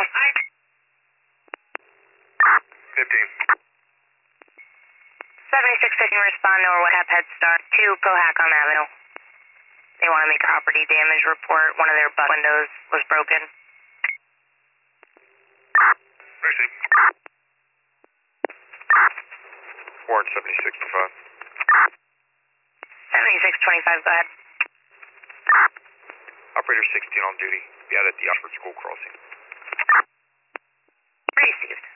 15. 7615 respond to Norwood Hep Head Start to Cohacon Avenue. They want to make a property damage report. One of their bus windows was broken. Mercy. Warrant 7625. 7625, go ahead. Operator 16 on duty. Be out at the Oxford School crossing. Received.